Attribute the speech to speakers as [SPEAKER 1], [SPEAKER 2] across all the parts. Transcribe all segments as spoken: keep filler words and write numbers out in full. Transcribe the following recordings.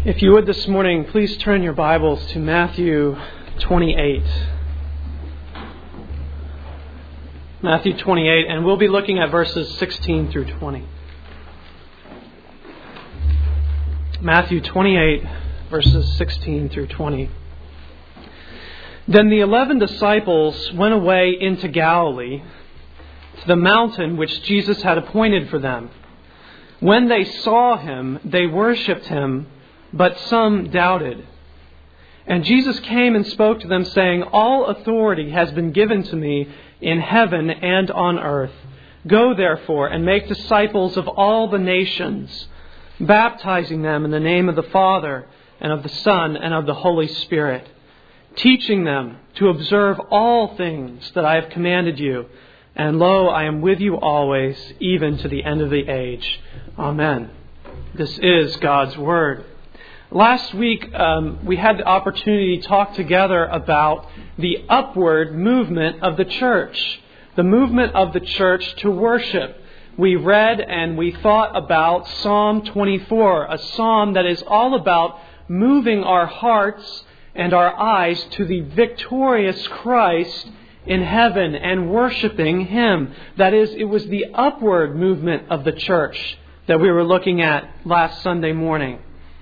[SPEAKER 1] If you would this morning, please turn your Bibles to Matthew twenty-eight. Matthew twenty-eight, and we'll be looking at verses sixteen through twenty. Matthew twenty-eight, verses sixteen through twenty. Then the eleven disciples went away into Galilee, to the mountain which Jesus had appointed for them. When they saw him, they worshipped him, but some doubted. And Jesus came and spoke to them, saying, "All authority has been given to me in heaven and on earth. Go therefore and make disciples of all the nations, baptizing them in the name of the Father and of the Son and of the Holy Spirit, teaching them to observe all things that I have commanded you. And lo, I am with you always, even to the end of the age." Amen. This is God's Word. Last week, um, we had the opportunity to talk together about the upward movement of the church, the movement of the church to worship. We read and we thought about Psalm twenty-four, a psalm that is all about moving our hearts and our eyes to the victorious Christ in heaven and worshiping Him. That is, it was the upward movement of the church that we were looking at last Sunday morning.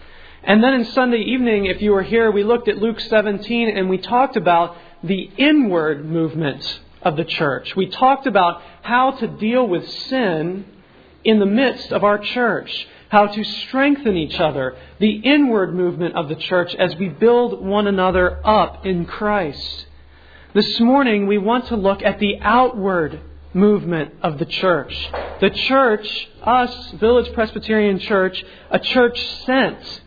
[SPEAKER 1] And then in Sunday evening, if you were here, we looked at Luke seventeen and we talked about the inward movement of the church. We talked about how to deal with sin in the midst of our church, how to strengthen each other, the inward movement of the church as we build one another up in Christ. This morning, we want to look at the outward movement of the church. The church, us, Village Presbyterian Church, a church sent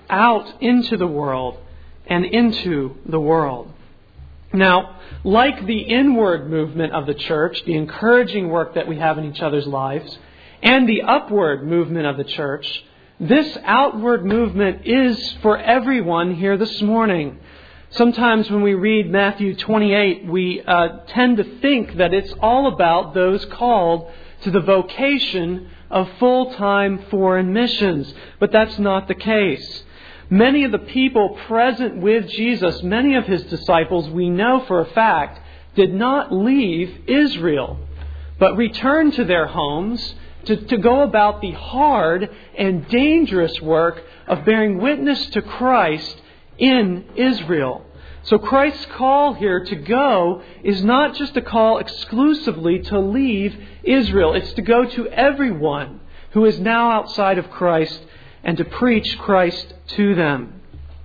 [SPEAKER 1] out into the world and into the world. Now, like the inward movement of the church, the encouraging work that we have in each other's lives, and the upward movement of the church, this outward movement is for everyone here this morning. Sometimes when we read Matthew twenty-eight, we uh, tend to think that it's all about those called to the vocation of full-time foreign missions. But that's not the case. Many of the people present with Jesus, many of His disciples, we know for a fact, did not leave Israel, but returned to their homes to, to go about the hard and dangerous work of bearing witness to Christ in Israel. So Christ's call here to go is not just a call exclusively to leave Israel. It's to go to everyone who is now outside of Christ and to preach Christ to them.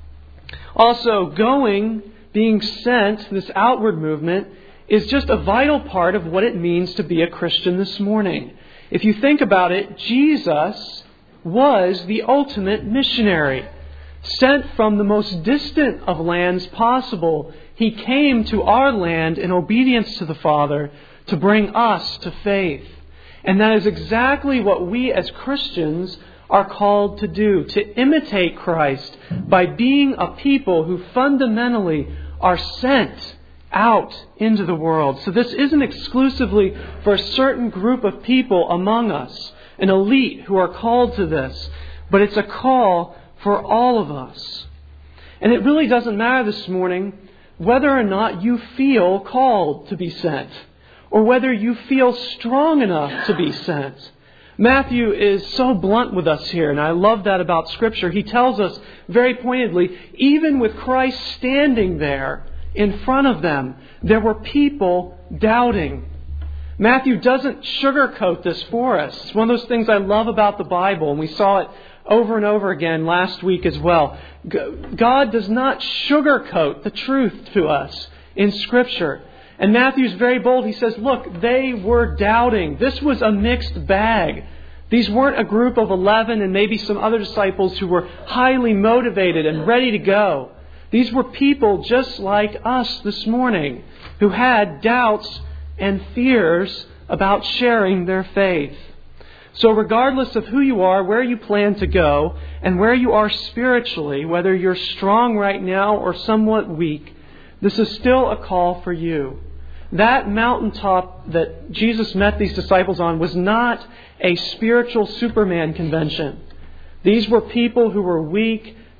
[SPEAKER 1] Also, going, being sent, this outward movement, is just a vital part of what it means to be a Christian this morning. If you think about it, Jesus was the ultimate missionary. Sent from the most distant of lands possible, He came to our land in obedience to the Father to bring us to faith. And that is exactly what we as Christians are called to do, to imitate Christ by being a people who fundamentally are sent out into the world. So this isn't exclusively for a certain group of people among us, an elite who are called to this, but it's a call for all of us. And it really doesn't matter this morning whether or not you feel called to be sent, or whether you feel strong enough to be sent. Matthew is so blunt with us here, and I love that about Scripture. He tells us very pointedly, even with Christ standing there in front of them, there were people doubting. Matthew doesn't sugarcoat this for us. It's one of those things I love about the Bible, and we saw it over and over again last week as well. God does not sugarcoat the truth to us in Scripture. And Matthew's very bold. He says, look, they were doubting. This was a mixed bag. These weren't a group of eleven and maybe some other disciples who were highly motivated and ready to go. These were people just like us this morning who had doubts and fears about sharing their faith. So regardless of who you are, where you plan to go, and where you are spiritually, whether you're strong right now or somewhat weak, this is still a call for you. That mountaintop that Jesus met these disciples on was not a spiritual Superman convention. These were people who were weak,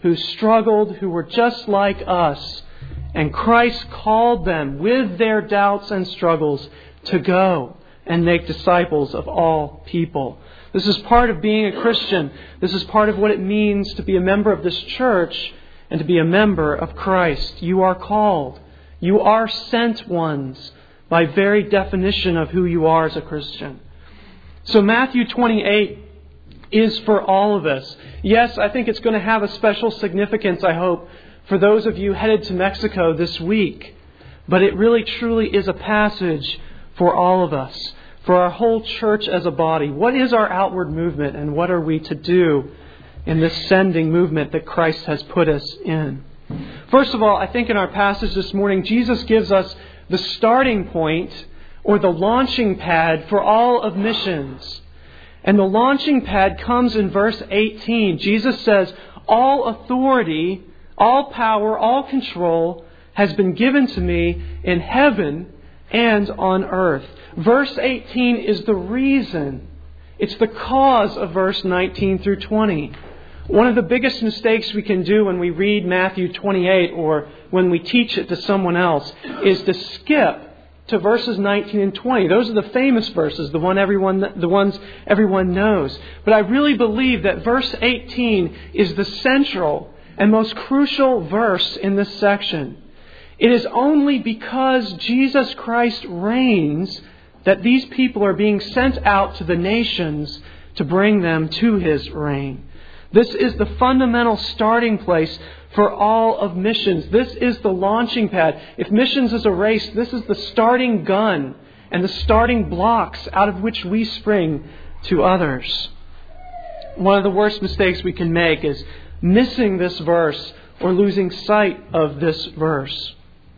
[SPEAKER 1] who struggled, who were just like us. And Christ called them with their doubts and struggles to go and make disciples of all people. This is part of being a Christian. This is part of what it means to be a member of this church and to be a member of Christ. You are called. You are sent ones by very definition of who you are as a Christian. So Matthew twenty-eight is for all of us. Yes, I think it's going to have a special significance, I hope, for those of you headed to Mexico this week. But it really truly is a passage for all of us, for our whole church as a body. What is our outward movement, and what are we to do in this sending movement that Christ has put us in? First of all, I think in our passage this morning, Jesus gives us the starting point or the launching pad for all of missions. And the launching pad comes in verse eighteen. Jesus says, all authority, all power, all control has been given to me in heaven and on earth. Verse eighteen is the reason. It's the cause of verse nineteen through twenty. One of the biggest mistakes we can do when we read Matthew twenty-eight or when we teach it to someone else is to skip to verses nineteen and twenty. Those are the famous verses, the one everyone, the ones everyone knows. But I really believe that verse eighteen is the central and most crucial verse in this section. It is only because Jesus Christ reigns that these people are being sent out to the nations to bring them to His reign. This is the fundamental starting place for all of missions. This is the launching pad. If missions is a race, this is the starting gun and the starting blocks out of which we spring to others. One of the worst mistakes we can make is missing this verse or losing sight of this verse.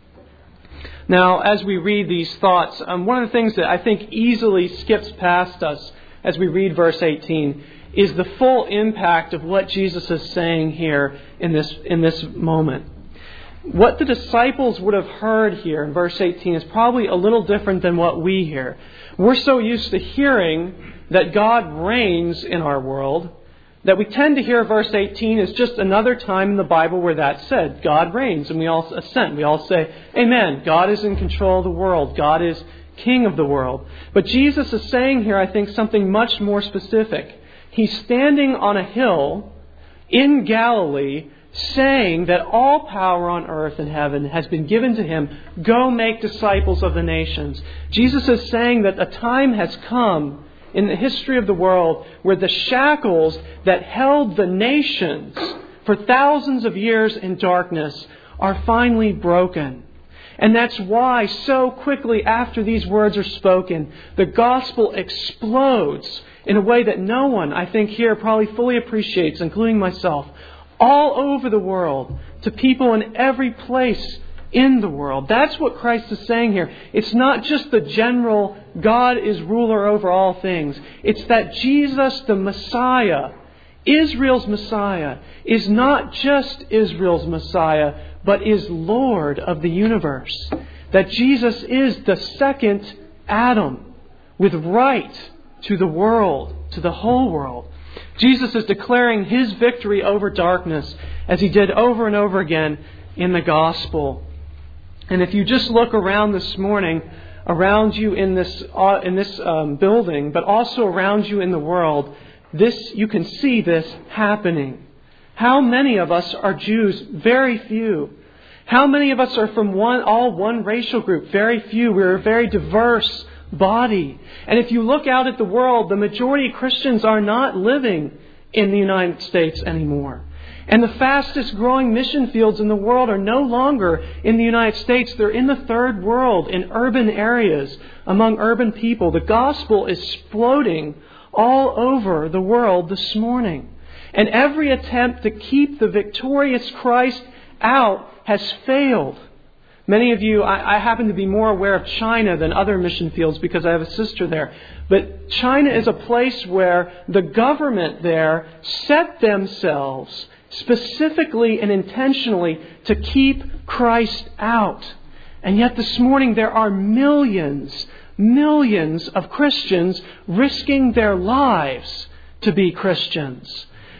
[SPEAKER 1] Now, as we read these thoughts, um, one of the things that I think easily skips past us as we read verse eighteen is the full impact of what Jesus is saying here in this in this moment. What the disciples would have heard here in verse eighteen is probably a little different than what we hear. We're so used to hearing that God reigns in our world that we tend to hear verse eighteen as just another time in the Bible where that's said. God reigns, and we all assent. We all say, Amen. God is in control of the world. God is King of the world. But Jesus is saying here, I think, something much more specific. He's standing on a hill in Galilee saying that all power on earth and heaven has been given to Him. Go make disciples of the nations. Jesus is saying that a time has come in the history of the world where the shackles that held the nations for thousands of years in darkness are finally broken. And that's why so quickly after these words are spoken, the gospel explodes in a way that no one, I think, here probably fully appreciates, including myself, all over the world, to people in every place in the world. That's what Christ is saying here. It's not just the general God is ruler over all things. It's that Jesus, the Messiah, Israel's Messiah, is not just Israel's Messiah, but is Lord of the universe. That Jesus is the second Adam with right to the world, to the whole world. Jesus is declaring His victory over darkness as He did over and over again in the gospel. And if you just look around this morning, around you in this uh, in this um, building, but also around you in the world, this you can see this happening. How many of us are Jews? Very few. How many of us are from one all one racial group? Very few. We're a very diverse body. And if you look out at the world, the majority of Christians are not living in the United States anymore. And the fastest growing mission fields in the world are no longer in the United States. They're in the third world, in urban areas, among urban people. The gospel is exploding all over the world this morning. And every attempt to keep the victorious Christ out has failed. Many of you, I, I happen to be more aware of China than other mission fields because I have a sister there. But China is a place where the government there set themselves specifically and intentionally to keep Christ out. And yet this morning there are millions, millions of Christians risking their lives to be Christians.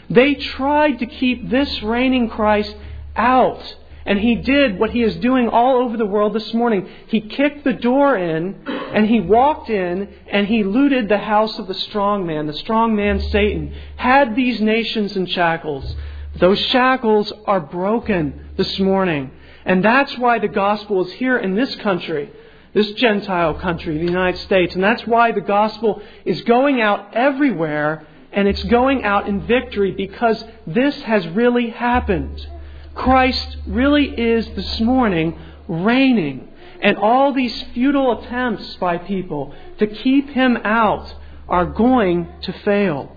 [SPEAKER 1] They tried to keep this reigning Christ out. And He did what He is doing all over the world this morning. He kicked the door in, and He walked in, and He looted the house of the strong man. The strong man, Satan, had these nations in shackles. Those shackles are broken this morning. And that's why the gospel is here in this country, this Gentile country, the United States. And that's why the gospel is going out everywhere, and it's going out in victory, because this has really happened. Christ really is this morning reigning. And all these futile attempts by people to keep Him out are going to fail.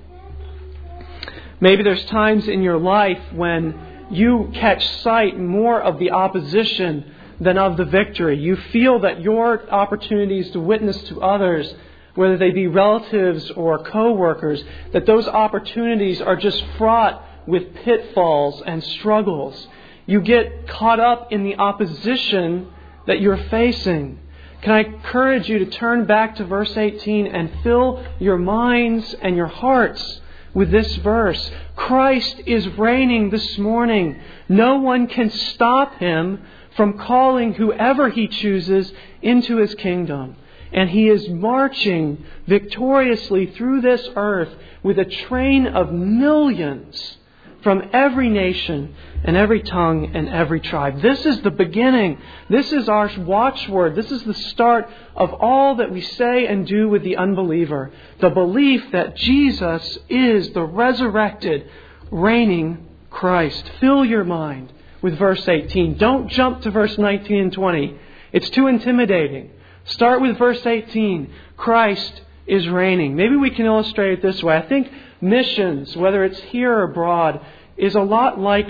[SPEAKER 1] Maybe there's times in your life when you catch sight more of the opposition than of the victory. You feel that your opportunities to witness to others, whether they be relatives or co-workers, that those opportunities are just fraught with pitfalls and struggles. You get caught up in the opposition that you're facing. Can I encourage you to turn back to verse eighteen and fill your minds and your hearts with this verse? Christ is reigning this morning. No one can stop Him from calling whoever He chooses into His kingdom. And He is marching victoriously through this earth with a train of millions from every nation and every tongue and every tribe. This is the beginning. This is our watchword. This is the start of all that we say and do with the unbeliever. The belief that Jesus is the resurrected, reigning Christ. Fill your mind with verse eighteen. Don't jump to verse nineteen and twenty. It's too intimidating. Start with verse eighteen. Christ is reigning. Maybe we can illustrate it this way. I think missions, whether it's here or abroad, is a lot like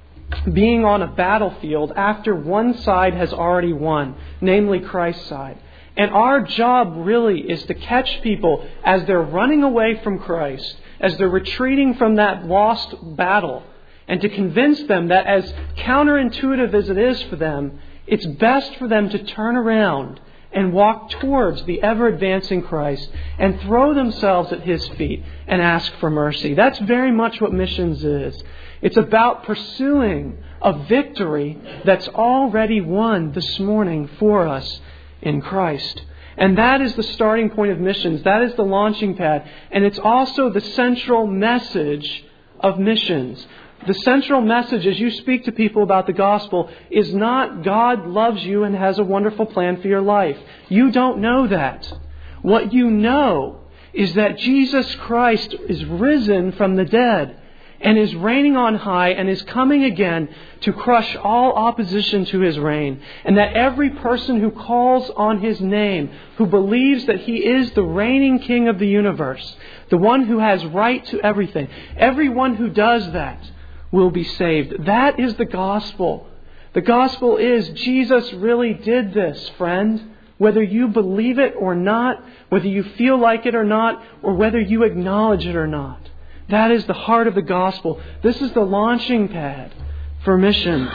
[SPEAKER 1] being on a battlefield after one side has already won, namely Christ's side. And our job really is to catch people as they're running away from Christ, as they're retreating from that lost battle, and to convince them that, as counterintuitive as it is for them, it's best for them to turn around and walk towards the ever-advancing Christ and throw themselves at His feet and ask for mercy. That's very much what missions is. It's about pursuing a victory that's already won this morning for us in Christ. And that is the starting point of missions. That is the launching pad. And it's also the central message of missions. The central message as you speak to people about the gospel is not God loves you and has a wonderful plan for your life. You don't know that. What you know is that Jesus Christ is risen from the dead and is reigning on high and is coming again to crush all opposition to His reign. And that every person who calls on His name, who believes that He is the reigning King of the universe, the one who has right to everything, everyone who does that will be saved. That is the gospel. The gospel is Jesus really did this, friend. Whether you believe it or not, whether you feel like it or not, or whether you acknowledge it or not. That is the heart of the gospel. This is the launching pad for missions.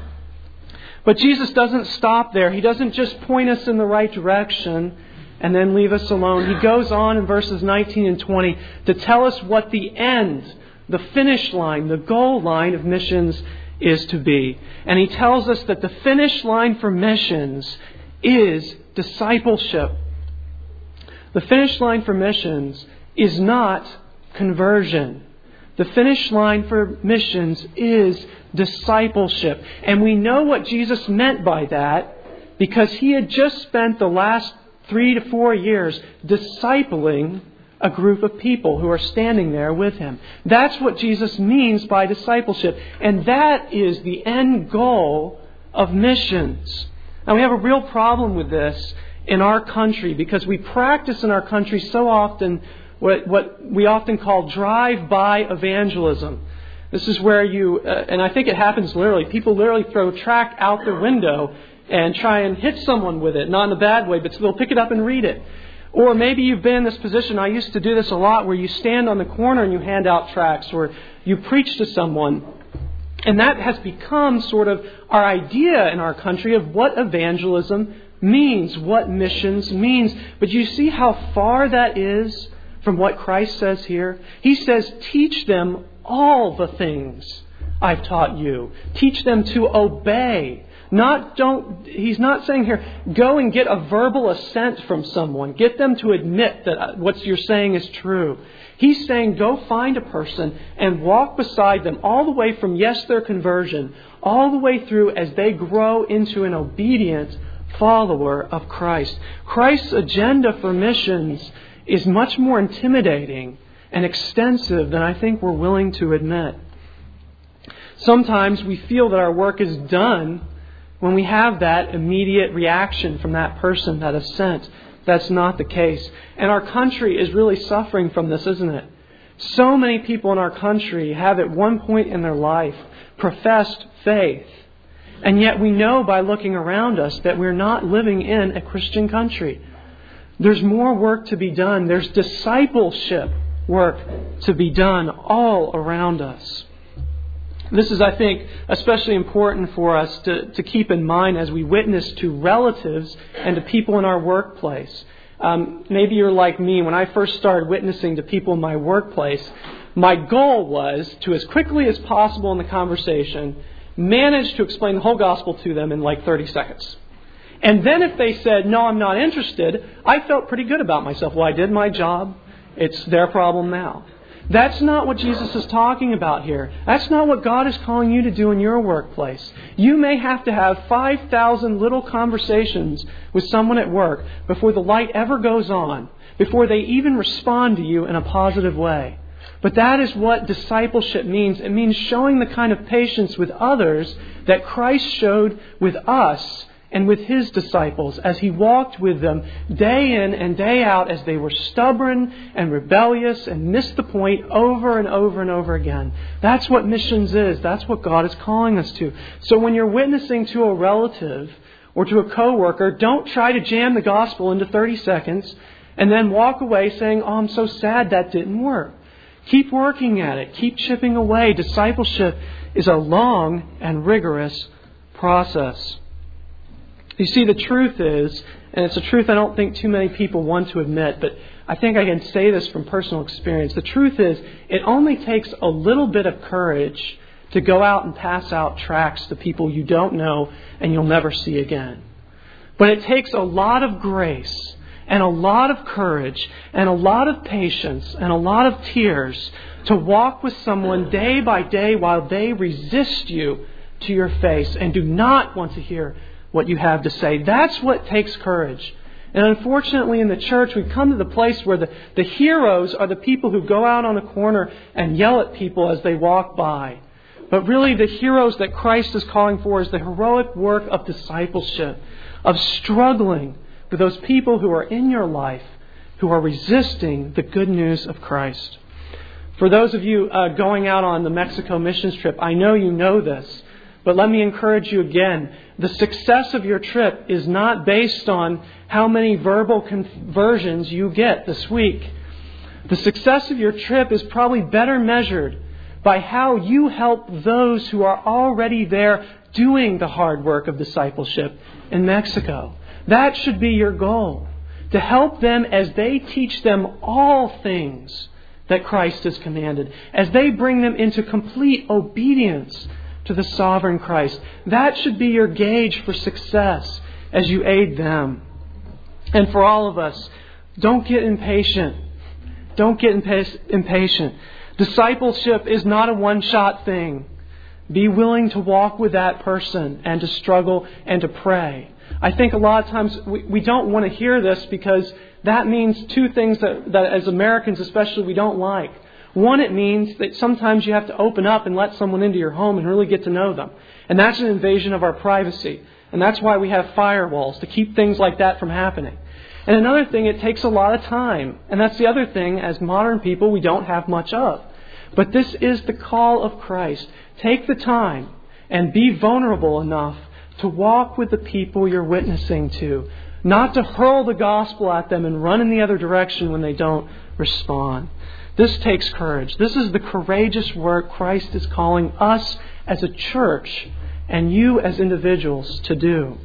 [SPEAKER 1] But Jesus doesn't stop there. He doesn't just point us in the right direction and then leave us alone. He goes on in verses nineteen and twenty to tell us what the end, the finish line, the goal line of missions is to be. And He tells us that the finish line for missions is discipleship. The finish line for missions is not conversion. The finish line for missions is discipleship. And we know what Jesus meant by that because He had just spent the last three to four years discipling a group of people who are standing there with Him. That's what Jesus means by discipleship. And that is the end goal of missions. Now, we have a real problem with this in our country because we practice in our country so often what, what we often call drive-by evangelism. This is where you, uh, and I think it happens literally, people literally throw tract out their window and try and hit someone with it. Not in a bad way, but they'll pick it up and read it. Or maybe you've been in this position, I used to do this a lot, where you stand on the corner and you hand out tracts, or you preach to someone. And that has become sort of our idea in our country of what evangelism means, what missions means. But you see how far that is from what Christ says here? He says, teach them all the things I've taught you. Teach them to obey. Not don't. He's not saying here, go and get a verbal assent from someone. Get them to admit that what you're saying is true. He's saying, go find a person and walk beside them all the way from, yes, their conversion, all the way through as they grow into an obedient follower of Christ. Christ's agenda for missions is much more intimidating and extensive than I think we're willing to admit. Sometimes we feel that our work is done when we have that immediate reaction from that person, that assent. That's not the case. And our country is really suffering from this, isn't it? So many people in our country have at one point in their life professed faith. And yet we know by looking around us that we're not living in a Christian country. There's more work to be done. There's discipleship work to be done all around us. This is, I think, especially important for us to, to keep in mind as we witness to relatives and to people in our workplace. Um, maybe you're like me. When I first started witnessing to people in my workplace, my goal was to, as quickly as possible in the conversation, manage to explain the whole gospel to them in like thirty seconds. And then if they said, no, I'm not interested, I felt pretty good about myself. Well, I did my job. It's their problem now. That's not what Jesus is talking about here. That's not what God is calling you to do in your workplace. You may have to have five thousand little conversations with someone at work before the light ever goes on, before they even respond to you in a positive way. But that is what discipleship means. It means showing the kind of patience with others that Christ showed with us and with His disciples as He walked with them day in and day out as they were stubborn and rebellious and missed the point over and over and over again. That's what missions is. That's what God is calling us to. So when you're witnessing to a relative or to a coworker, don't try to jam the gospel into thirty seconds and then walk away saying, oh, I'm so sad that didn't work. Keep working at it. Keep chipping away. Discipleship is a long and rigorous process. You see, the truth is, and it's a truth I don't think too many people want to admit, but I think I can say this from personal experience. The truth is, it only takes a little bit of courage to go out and pass out tracts to people you don't know and you'll never see again. But it takes a lot of grace and a lot of courage and a lot of patience and a lot of tears to walk with someone day by day while they resist you to your face and do not want to hear what you have to say. That's what takes courage. And unfortunately in the church we've come to the place where the, the heroes are the people who go out on a corner and yell at people as they walk by. But really the heroes that Christ is calling for is the heroic work of discipleship, of struggling with those people who are in your life, who are resisting the good news of Christ. For those of you uh, going out on the Mexico missions trip, I know you know this, but let me encourage you again. The success of your trip is not based on how many verbal conversions you get this week. The success of your trip is probably better measured by how you help those who are already there doing the hard work of discipleship in Mexico. That should be your goal, to help them as they teach them all things that Christ has commanded, as they bring them into complete obedience to the sovereign Christ. That should be your gauge for success as you aid them. And for all of us, don't get impatient. Don't get impatient. Discipleship is not a one-shot thing. Be willing to walk with that person and to struggle and to pray. I think a lot of times we, we don't want to hear this because that means two things that, that as Americans especially we don't like. One, it means that sometimes you have to open up and let someone into your home and really get to know them. And that's an invasion of our privacy. And that's why we have firewalls, to keep things like that from happening. And another thing, it takes a lot of time. And that's the other thing, as modern people, we don't have much of. But this is the call of Christ. Take the time and be vulnerable enough to walk with the people you're witnessing to. Not to hurl the gospel at them and run in the other direction when they don't respond. This takes courage. This is the courageous work Christ is calling us as a church and you as individuals to do.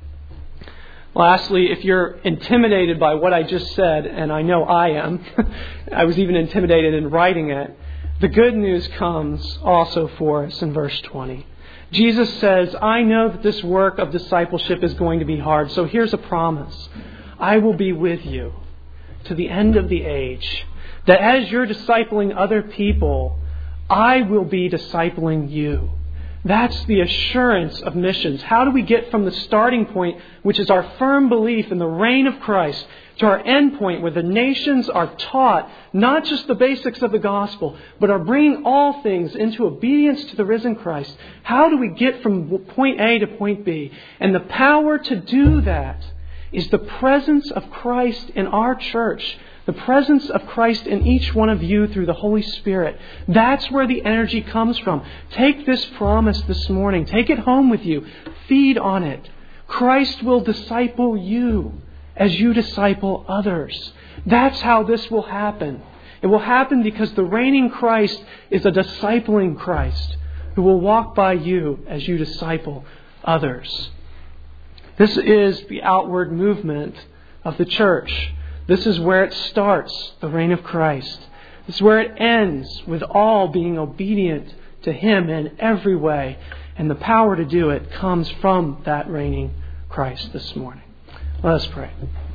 [SPEAKER 1] Lastly, if you're intimidated by what I just said, and I know I am, I was even intimidated in writing it, The good news comes also for us in verse twenty. Jesus says, I know that this work of discipleship is going to be hard, so here's a promise. I will be with you to the end of the age. That as you're discipling other people, I will be discipling you. That's the assurance of missions. How do we get from the starting point, which is our firm belief in the reign of Christ, to our end point where the nations are taught not just the basics of the gospel, but are bringing all things into obedience to the risen Christ? How do we get from point A to point B? And the power to do that is the presence of Christ in our church. The presence of Christ in each one of you through the Holy Spirit. That's where the energy comes from. Take this promise this morning. Take it home with you. Feed on it. Christ will disciple you as you disciple others. That's how this will happen. It will happen because the reigning Christ is a discipling Christ who will walk by you as you disciple others. This is the outward movement of the church. This is where it starts, the reign of Christ. This is where it ends, with all being obedient to Him in every way. And the power to do it comes from that reigning Christ this morning. Let us pray.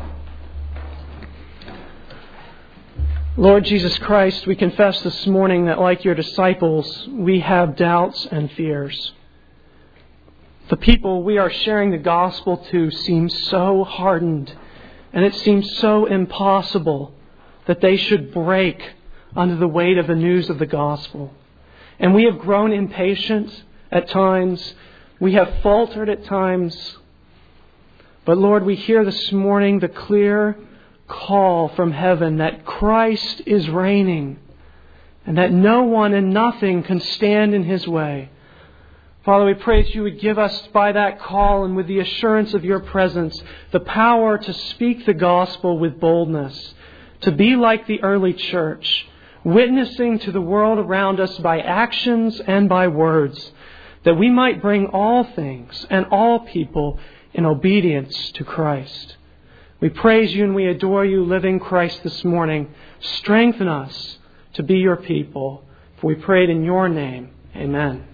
[SPEAKER 1] Lord Jesus Christ, we confess this morning that like your disciples, we have doubts and fears. The people we are sharing the gospel to seem so hardened, and it seems so impossible that they should break under the weight of the news of the gospel. And we have grown impatient at times. We have faltered at times. But Lord, we hear this morning the clear call from heaven that Christ is reigning and that no one and nothing can stand in His way. Father, we pray that you would give us by that call and with the assurance of your presence the power to speak the gospel with boldness, to be like the early church, witnessing to the world around us by actions and by words, that we might bring all things and all people in obedience to Christ. We praise you and we adore you, living Christ, this morning. Strengthen us to be your people, for we pray it in your name. Amen.